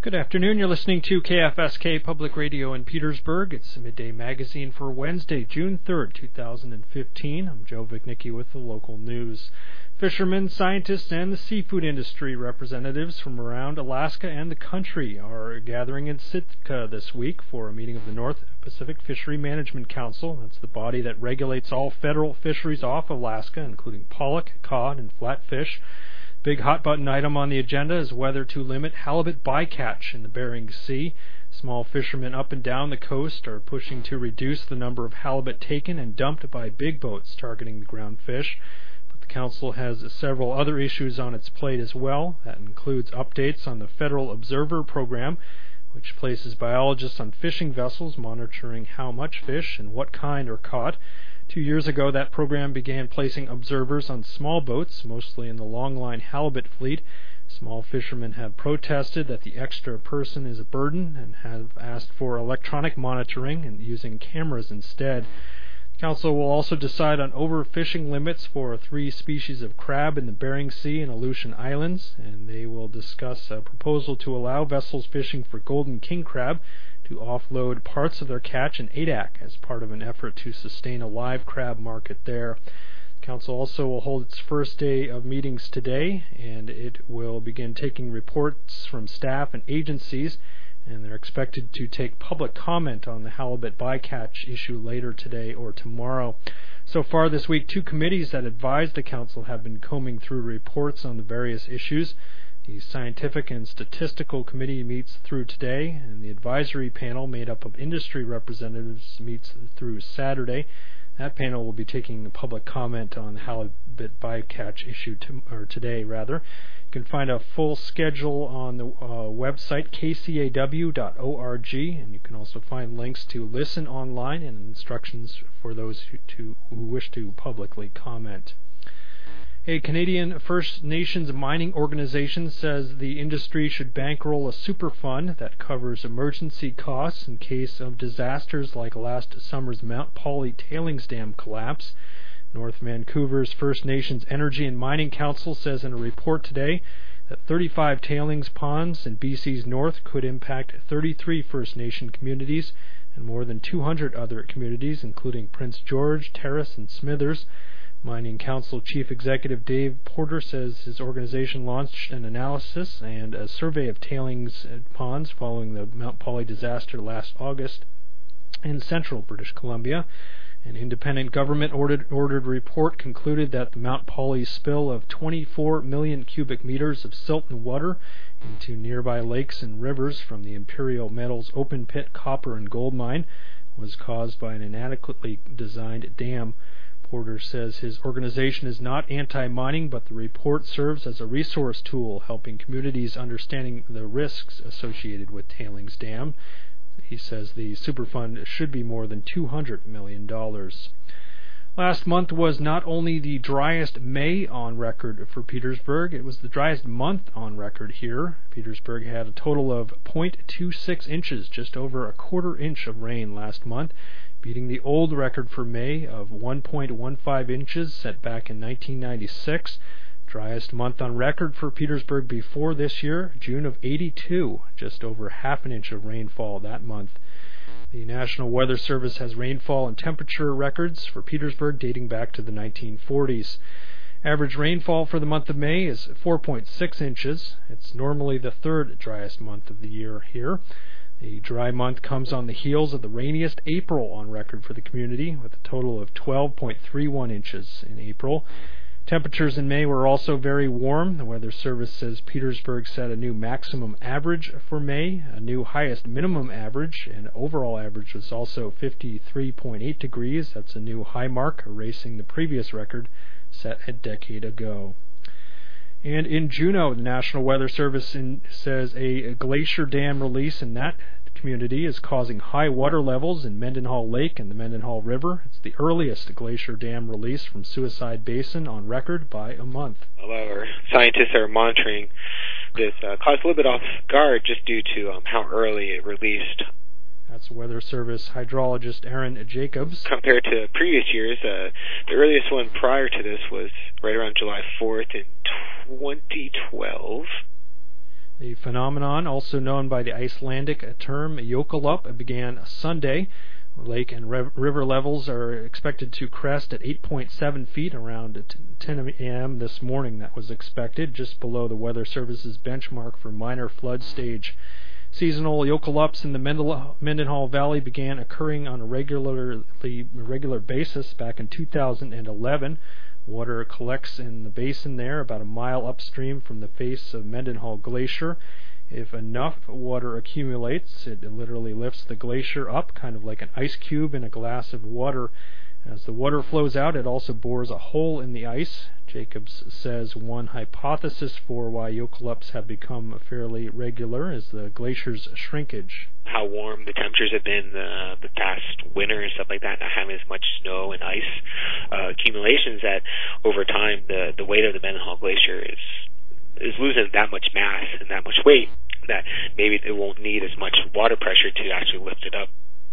Good afternoon. You're listening to KFSK Public Radio in Petersburg. It's the Midday Magazine for Wednesday, June 3rd, 2015. I'm Joe Vignicki with the local news. Fishermen, scientists, and the seafood industry representatives from around Alaska and the country are gathering in Sitka this week for a meeting of the North Pacific Fishery Management Council. That's the body that regulates all federal fisheries off Alaska, including pollock, cod, and flatfish. Big hot-button item on the agenda is whether to limit halibut bycatch in the Bering Sea. Small fishermen up and down the coast are pushing to reduce the number of halibut taken and dumped by big boats targeting the ground fish. But the council has several other issues on its plate as well. That includes updates on the Federal Observer Program, which places biologists on fishing vessels monitoring how much fish and what kind are caught. 2 years ago, that program began placing observers on small boats, mostly in the longline halibut fleet. Small fishermen have protested that the extra person is a burden and have asked for electronic monitoring and using cameras instead. The council will also decide on overfishing limits for 3 species of crab in the Bering Sea and Aleutian Islands, and they will discuss a proposal to allow vessels fishing for golden king crab to offload parts of their catch in Adak as part of an effort to sustain a live crab market there. The council also will hold its first day of meetings today, and it will begin taking reports from staff and agencies, and they're expected to take public comment on the halibut bycatch issue later today or tomorrow. So far this week, 2 committees that advise the council have been combing through reports on the various issues. The Scientific and Statistical Committee meets through today, and the advisory panel made up of industry representatives meets through Saturday. That panel will be taking public comment on the halibut bycatch issue today. You can find a full schedule on the website kcaw.org, and you can also find links to listen online and instructions for those who wish to publicly comment. A Canadian First Nations mining organization says the industry should bankroll a super fund that covers emergency costs in case of disasters like last summer's Mount Polley tailings dam collapse. North Vancouver's First Nations Energy and Mining Council says in a report today that 35 tailings ponds in BC's north could impact 33 First Nation communities and more than 200 other communities, including Prince George, Terrace, and Smithers. Mining Council Chief Executive Dave Porter says his organization launched an analysis and a survey of tailings ponds following the Mount Polley disaster last August in central British Columbia. An independent government-ordered report concluded that the Mount Polley spill of 24 million cubic meters of silt and water into nearby lakes and rivers from the Imperial Metals open-pit copper and gold mine was caused by an inadequately designed dam. Porter says his organization is not anti-mining, but the report serves as a resource tool helping communities understanding the risks associated with tailings dam. He says the Superfund should be more than $200 million. Last month was not only the driest May on record for Petersburg, it was the driest month on record here. Petersburg had a total of 0.26 inches, just over a quarter inch of rain last month, beating the old record for May of 1.15 inches set back in 1996. Driest month on record for Petersburg before this year, June of '82, just over half an inch of rainfall that month. The National Weather Service has rainfall and temperature records for Petersburg dating back to the 1940s. Average rainfall for the month of May is 4.6 inches. It's normally the 3rd driest month of the year here. The dry month comes on the heels of the rainiest April on record for the community, with a total of 12.31 inches in April. Temperatures in May were also very warm. The Weather Service says Petersburg set a new maximum average for May, a new highest minimum average, and overall average was also 53.8 degrees. That's a new high mark, erasing the previous record set a decade ago. And in Juneau, the National Weather Service says a glacier dam release in that community is causing high water levels in Mendenhall Lake and the Mendenhall River. It's the earliest glacier dam release from Suicide Basin on record by a month. Our scientists are monitoring this caught a little bit off guard just due to how early it released. That's Weather Service hydrologist Aaron Jacobs. Compared to previous years, the earliest one prior to this was right around July 4th in 2012. The phenomenon, also known by the Icelandic term Jökulhlaup, began Sunday. Lake and river levels are expected to crest at 8.7 feet around 10 a.m. this morning. That was expected, just below the Weather Service's benchmark for minor flood stage. Seasonal Jökulhlaups in the Mendenhall Valley began occurring on a regular basis back in 2011. Water collects in the basin there about a mile upstream from the face of Mendenhall Glacier. If enough water accumulates, it literally lifts the glacier up, kind of like an ice cube in a glass of water. As the water flows out, it also bores a hole in the ice. Jacobs says one hypothesis for why Jökulhlaups have become fairly regular is the glacier's shrinkage. How warm the temperatures have been the past winter and stuff like that, not having as much snow and ice accumulations, that over time the weight of the Mendenhall Glacier is losing that much mass and that much weight that maybe it won't need as much water pressure to actually lift it up.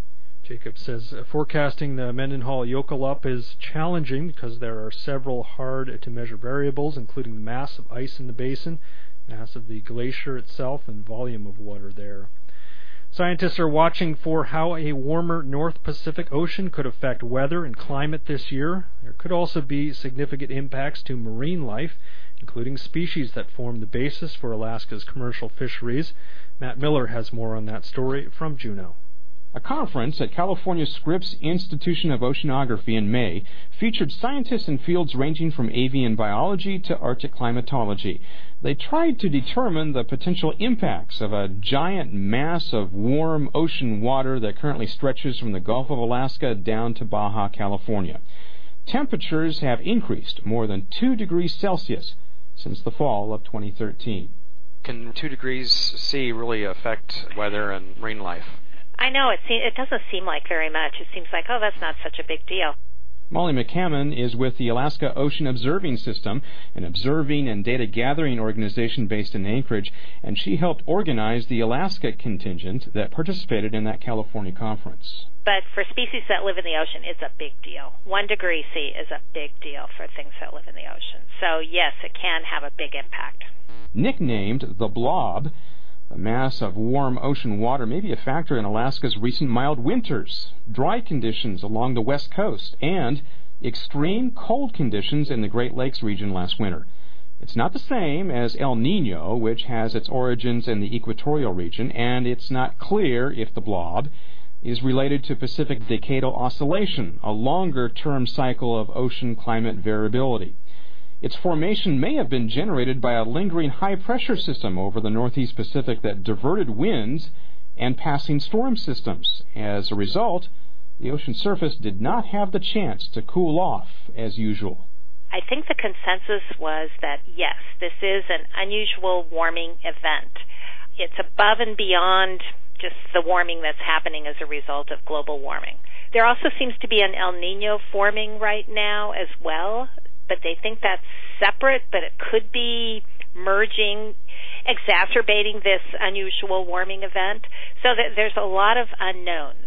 Jacob says forecasting the Mendenhall Jökulhlaup is challenging because there are several hard-to-measure variables, including the mass of ice in the basin, mass of the glacier itself, and volume of water there. Scientists are watching for how a warmer North Pacific Ocean could affect weather and climate this year. There could also be significant impacts to marine life, including species that form the basis for Alaska's commercial fisheries. Matt Miller has more on that story from Juneau. A conference at California Scripps Institution of Oceanography in May featured scientists in fields ranging from avian biology to Arctic climatology. They tried to determine the potential impacts of a giant mass of warm ocean water that currently stretches from the Gulf of Alaska down to Baja California. Temperatures have increased more than 2 degrees Celsius since the fall of 2013. Can 2 degrees C really affect weather and marine life? I know, it doesn't seem like very much. It seems like, oh, that's not such a big deal. Molly McCammon is with the Alaska Ocean Observing System, an observing and data gathering organization based in Anchorage, and she helped organize the Alaska contingent that participated in that California conference. But for species that live in the ocean, it's a big deal. 1 degree C is a big deal for things that live in the ocean. So, yes, it can have a big impact. Nicknamed the blob, the mass of warm ocean water may be a factor in Alaska's recent mild winters, dry conditions along the west coast, and extreme cold conditions in the Great Lakes region last winter. It's not the same as El Nino, which has its origins in the equatorial region, and it's not clear if the blob is related to Pacific Decadal Oscillation, a longer-term cycle of ocean climate variability. Its formation may have been generated by a lingering high-pressure system over the northeast Pacific that diverted winds and passing storm systems. As a result, the ocean surface did not have the chance to cool off as usual. I think the consensus was that, yes, this is an unusual warming event. It's above and beyond just the warming that's happening as a result of global warming. There also seems to be an El Nino forming right now as well, but they think that's separate, but it could be merging, exacerbating this unusual warming event. So that there's a lot of unknowns.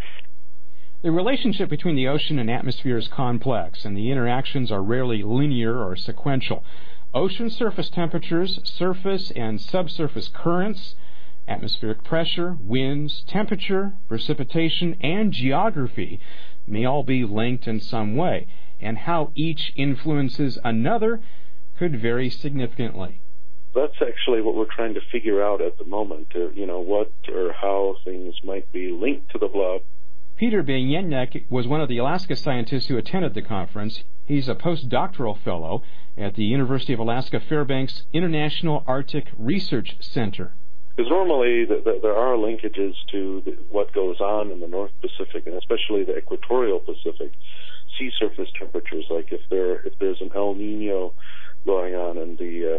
The relationship between the ocean and atmosphere is complex, and the interactions are rarely linear or sequential. Ocean surface temperatures, surface and subsurface currents, atmospheric pressure, winds, temperature, precipitation, and geography may all be linked in some way, and how each influences another could vary significantly. That's actually what we're trying to figure out at the moment, what or how things might be linked to the blob. Peter Bieniek was one of the Alaska scientists who attended the conference. He's a postdoctoral fellow at the University of Alaska Fairbanks International Arctic Research Center. Because normally there are linkages to what goes on in the North Pacific, and especially the equatorial Pacific, sea surface temperatures. Like if there's an El Nino going on in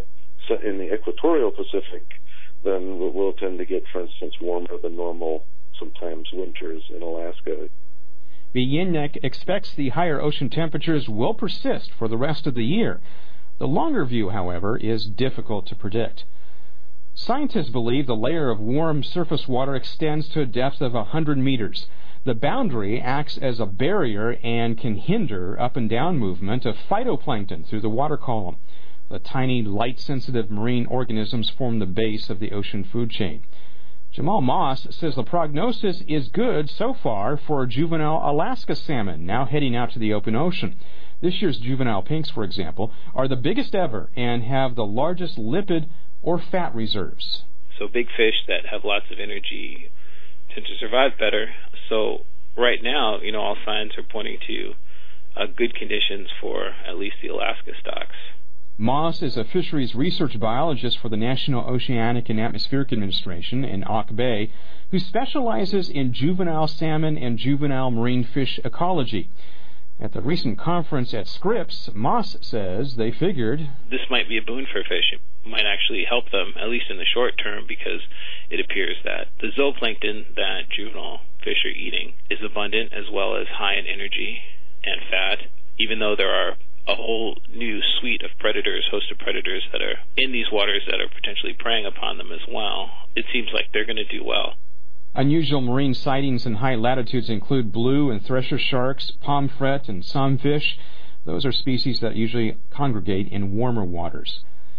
the equatorial Pacific, then we'll tend to get, for instance, warmer than normal sometimes winters in Alaska. Bieniek expects the higher ocean temperatures will persist for the rest of the year. The longer view, however, is difficult to predict. Scientists believe the layer of warm surface water extends to a depth of 100 meters. The boundary acts as a barrier and can hinder up and down movement of phytoplankton through the water column. The tiny, light-sensitive marine organisms form the base of the ocean food chain. Jamal Moss says the prognosis is good so far for juvenile Alaska salmon, now heading out to the open ocean. This year's juvenile pinks, for example, are the biggest ever and have the largest lipid or fat reserves. So big fish that have lots of energy tend to survive better. So right now, all signs are pointing to good conditions for at least the Alaska stocks. Moss is a fisheries research biologist for the National Oceanic and Atmospheric Administration in Auk Bay, who specializes in juvenile salmon and juvenile marine fish ecology. At the recent conference at Scripps, Moss says they figured this might be a boon for fish. It might actually help them, at least in the short term, because it appears that the zooplankton that juvenile fish are eating is abundant as well as high in energy and fat, even though there are a whole new suite of predators, host of predators that are in these waters that are potentially preying upon them as well. It seems like they're going to do well. Unusual marine sightings in high latitudes include blue and thresher sharks, pomfret, and somfish. Those are species that usually congregate in warmer waters.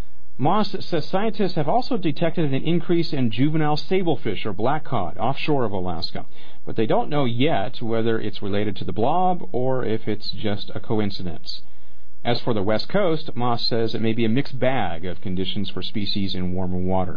Moss says scientists have also detected an increase in juvenile sablefish or black cod offshore of Alaska, but they don't know yet whether it's related to the blob or if it's just a coincidence. As for the West Coast, Moss says it may be a mixed bag of conditions for species in warmer water.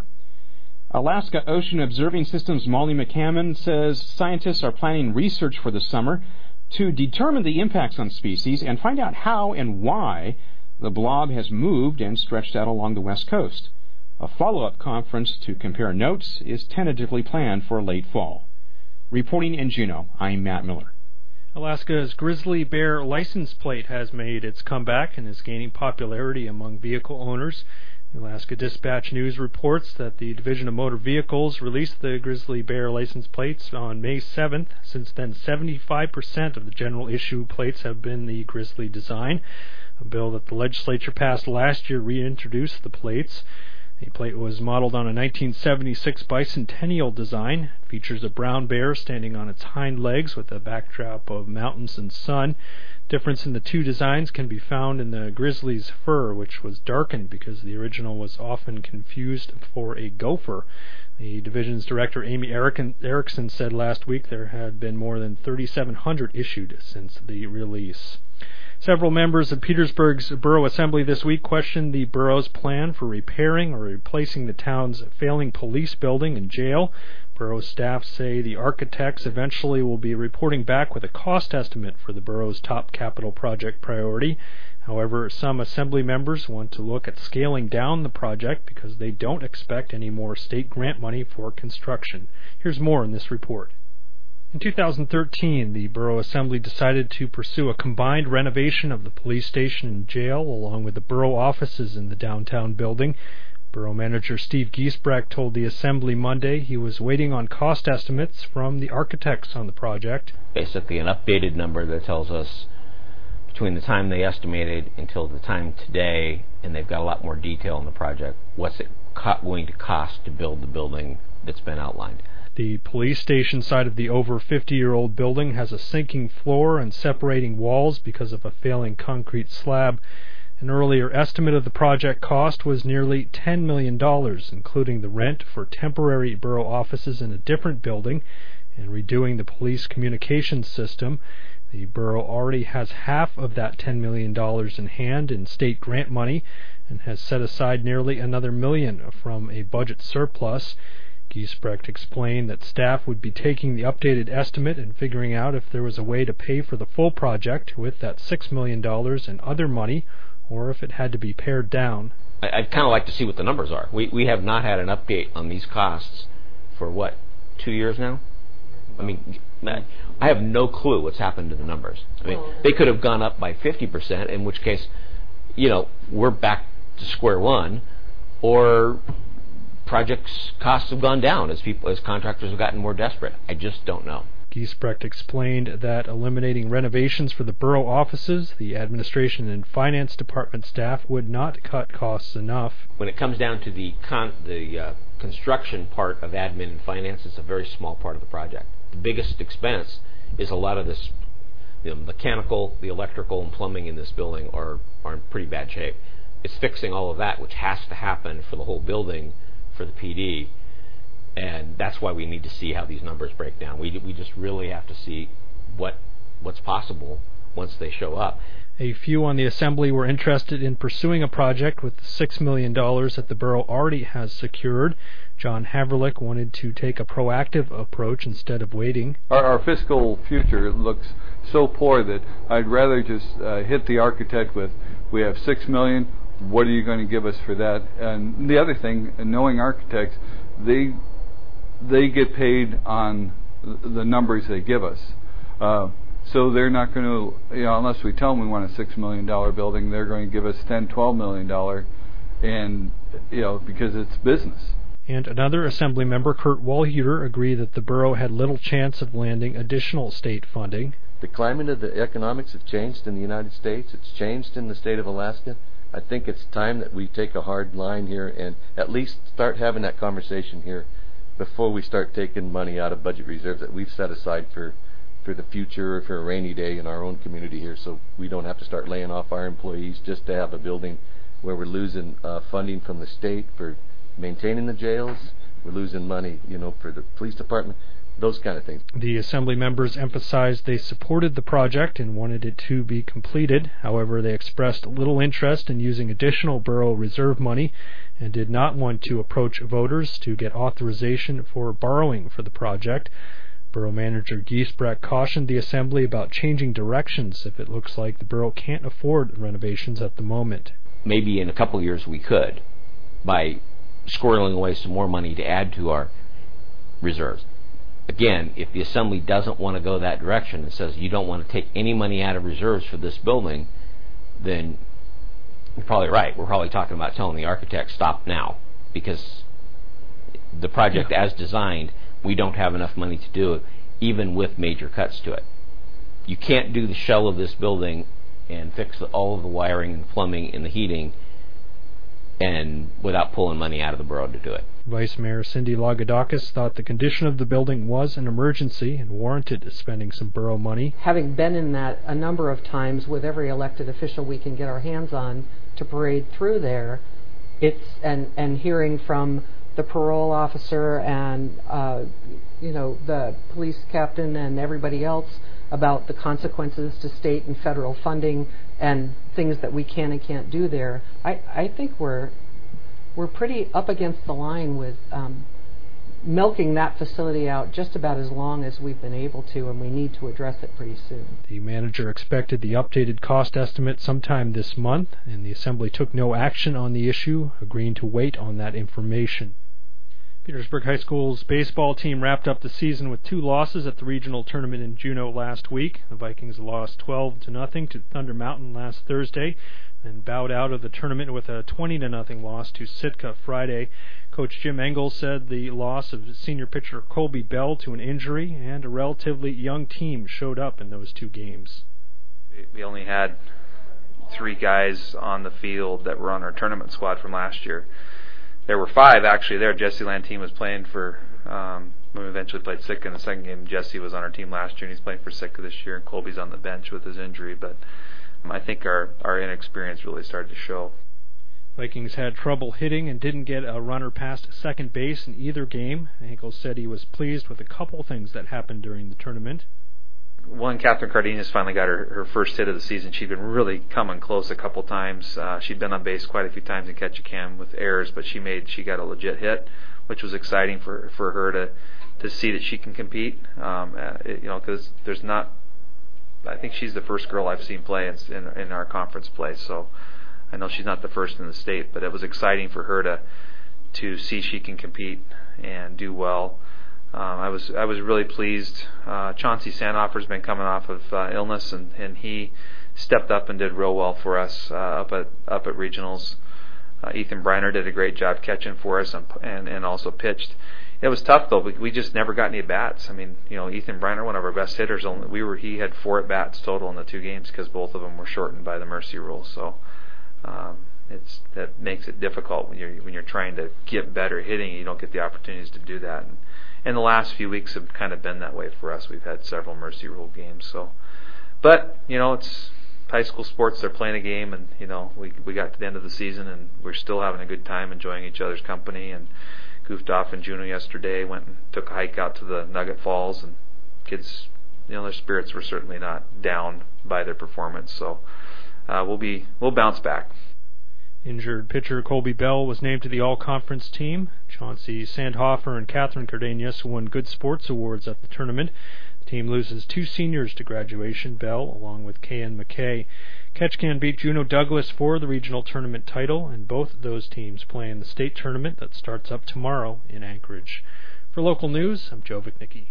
Alaska Ocean Observing System's Molly McCammon says scientists are planning research for the summer to determine the impacts on species and find out how and why the blob has moved and stretched out along the West Coast. A follow-up conference to compare notes is tentatively planned for late fall. Reporting in Juneau, I'm Matt Miller. Alaska's grizzly bear license plate has made its comeback and is gaining popularity among vehicle owners. The Alaska Dispatch News reports that the Division of Motor Vehicles released the grizzly bear license plates on May 7th. Since then, 75% of the general issue plates have been the grizzly design. A bill that the legislature passed last year reintroduced the plates. The plate was modeled on a 1976 bicentennial design. It features a brown bear standing on its hind legs with a backdrop of mountains and sun. Difference in the two designs can be found in the grizzly's fur, which was darkened because the original was often confused for a gopher. The division's director, Amy Erickson, said last week there had been more than 3,700 issued since the release. Several members of Petersburg's Borough Assembly this week questioned the borough's plan for repairing or replacing the town's failing police building and jail. Borough staff say the architects eventually will be reporting back with a cost estimate for the borough's top capital project priority. However, some assembly members want to look at scaling down the project because they don't expect any more state grant money for construction. Here's more in this report. In 2013, the Borough Assembly decided to pursue a combined renovation of the police station and jail along with the borough offices in the downtown building. Borough Manager Steve Giesbrecht told the Assembly Monday he was waiting on cost estimates from the architects on the project. Basically an updated number that tells us between the time they estimated until the time today, and they've got a lot more detail in the project, what's it going to cost to build the building that's been outlined. The police station side of the over 50-year-old building has a sinking floor and separating walls because of a failing concrete slab. An earlier estimate of the project cost was nearly $10 million, including the rent for temporary borough offices in a different building and redoing the police communications system. The borough already has half of that $10 million in hand in state grant money and has set aside nearly another $1 million from a budget surplus. Giesbrecht explained that staff would be taking the updated estimate and figuring out if there was a way to pay for the full project with that $6 million in other money, or if it had to be pared down. I'd kind of like to see what the numbers are. We have not had an update on these costs for, 2 years now? I mean, I have no clue what's happened to the numbers. I mean, they could have gone up by 50%, in which case, we're back to square one, or projects costs have gone down as contractors have gotten more desperate. I just don't know. Giesbrecht explained that eliminating renovations for the borough offices, the administration and finance department staff would not cut costs enough. When it comes down to the construction part of admin and finance, it's a very small part of the project. The biggest expense is a lot of this, the mechanical, the electrical, and plumbing in this building are in pretty bad shape. It's fixing all of that, which has to happen for the whole building for the PD. And that's why we need to see how these numbers break down. We just really have to see what's possible once they show up. A few on the Assembly were interested in pursuing a project with $6 million that the borough already has secured. John Haverlick wanted to take a proactive approach instead of waiting. Our fiscal future looks so poor that I'd rather just hit the architect with, we have $6 million, what are you going to give us for that? And the other thing, knowing architects, they get paid on the numbers they give us. So they're not going to, unless we tell them we want a $6 million building, they're going to give us $10, $12 million, and because it's business. And another Assembly member, Kurt Walhuter, agreed that the borough had little chance of landing additional state funding. The climate of the economics have changed in the United States. It's changed in the state of Alaska. I think it's time that we take a hard line here and at least start having that conversation here before we start taking money out of budget reserves that we've set aside for the future, for a rainy day in our own community here, so we don't have to start laying off our employees just to have a building where we're losing funding from the state for maintaining the jails. We're losing money, for the police department, those kind of things. The Assembly members emphasized they supported the project and wanted it to be completed. However, they expressed little interest in using additional borough reserve money and did not want to approach voters to get authorization for borrowing for the project. Borough Manager Giesbrecht cautioned the Assembly about changing directions if it looks like the borough can't afford renovations at the moment. Maybe in a couple of years we could, by squirreling away some more money to add to our reserves. Again, if the Assembly doesn't want to go that direction and says you don't want to take any money out of reserves for this building, then you're probably right. We're probably talking about telling the architect stop now, because the project as designed, we don't have enough money to do it, even with major cuts to it. You can't do the shell of this building and fix all of the wiring and plumbing and the heating and without pulling money out of the borough to do it. Vice Mayor Cindy Lagodakis thought the condition of the building was an emergency and warranted spending some borough money. Having been in that a number of times with every elected official we can get our hands on to parade through there, and hearing from the parole officer and the police captain and everybody else about the consequences to state and federal funding and things that we can and can't do there. I think we're pretty up against the line with milking that facility out just about as long as we've been able to, and we need to address it pretty soon. The manager expected the updated cost estimate sometime this month, and the Assembly took no action on the issue, agreeing to wait on that information. Petersburg High School's baseball team wrapped up the season with 2 losses at the regional tournament in Juneau last week. The Vikings lost 12-0 to Thunder Mountain last Thursday and bowed out of the tournament with a 20-0 loss to Sitka Friday. Coach Jim Engel said the loss of senior pitcher Colby Bell to an injury and a relatively young team showed up in those 2 games. We only had 3 guys on the field that were on our tournament squad from last year. There were 5 actually there. Jesse Lantine was playing for, when we eventually played Sitka in the second game. Jesse was on our team last year and he's playing for Sitka this year, and Colby's on the bench with his injury, but I think our inexperience really started to show. Vikings had trouble hitting and didn't get a runner past second base in either game. Engel said he was pleased with a couple things that happened during the tournament. One, Catherine Cardenas finally got her first hit of the season. She'd been really coming close a couple times. She'd been on base quite a few times in Ketchikan with errors, but she got a legit hit, which was exciting for her to see that she can compete. Because there's not. I think she's the first girl I've seen play in our conference play. So I know she's not the first in the state, but it was exciting for her to see she can compete and do well. I was really pleased. Chauncey Sandhofer's been coming off of illness, and he stepped up and did real well for us up at regionals. Ethan Briner did a great job catching for us and also pitched. It was tough though. We just never got any at bats. I mean, Ethan Briner, one of our best hitters, he had 4 at bats total in the 2 games because both of them were shortened by the mercy rule. So that makes it difficult when you're trying to get better hitting. You don't get the opportunities to do that. And the last few weeks have kind of been that way for us. We've had several mercy rule games. So, but it's high school sports, they're playing a game, and we got to the end of the season and we're still having a good time, enjoying each other's company, and goofed off in Juneau yesterday, went and took a hike out to the Nugget Falls, and kids, their spirits were certainly not down by their performance, so we'll bounce back. Injured pitcher Colby Bell was named to the all-conference team. Chauncey Sandhofer and Catherine Cardenas won Good Sports Awards at the tournament. The team loses 2 seniors to graduation, Bell along with Kayan McKay. Ketchikan beat Juneau Douglas for the regional tournament title, and both of those teams play in the state tournament that starts up tomorrow in Anchorage. For local news, I'm Joe Vicnicki.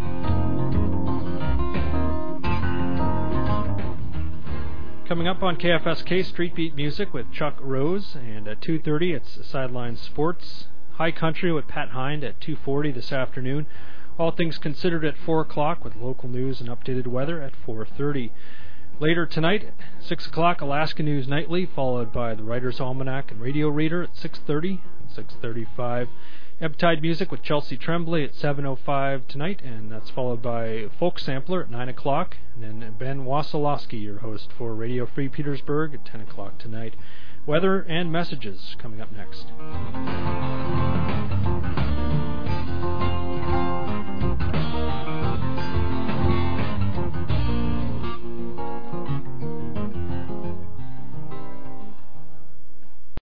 Coming up on KFSK, Street Beat Music with Chuck Rose, and at 2:30 it's Sideline Sports. High Country with Pat Hind at 2:40 this afternoon. All Things Considered at 4 o'clock with local news and updated weather at 4:30. Later tonight, 6 o'clock, Alaska News Nightly, followed by the Writer's Almanac and Radio Reader at 6:30 and 6:35. Ebb-Tide Music with Chelsea Tremblay at 7:05 tonight, and that's followed by Folk Sampler at 9 o'clock, and then Ben Wasilowski, your host for Radio Free Petersburg, at 10 o'clock tonight. Weather and messages coming up next.